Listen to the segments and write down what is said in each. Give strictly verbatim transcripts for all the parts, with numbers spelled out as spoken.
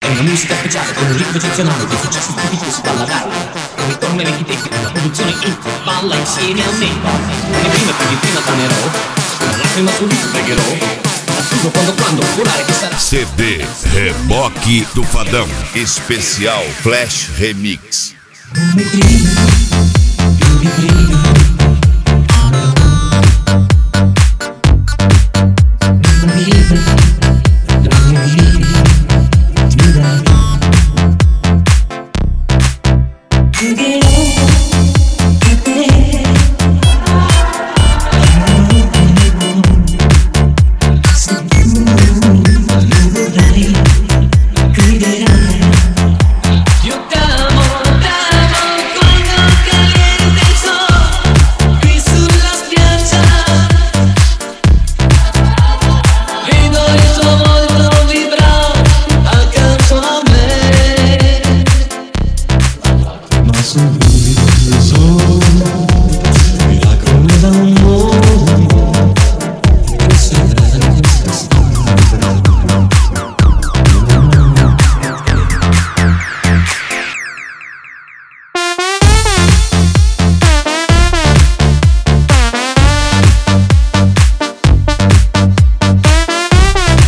una musica speciale con un ritmo eccezionale, dei successi tipici su dalla radio, con ritorno ai vecchi tempi, una produzione hit, balla insieme a me. Come prima più di prima tornerò, una lacrima sul viso pregherò, ma scuso quando quando volare che sarà. C D Reboque do Fadão, especial Flash Remix.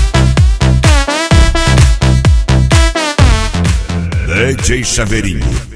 D J Chaveirinho.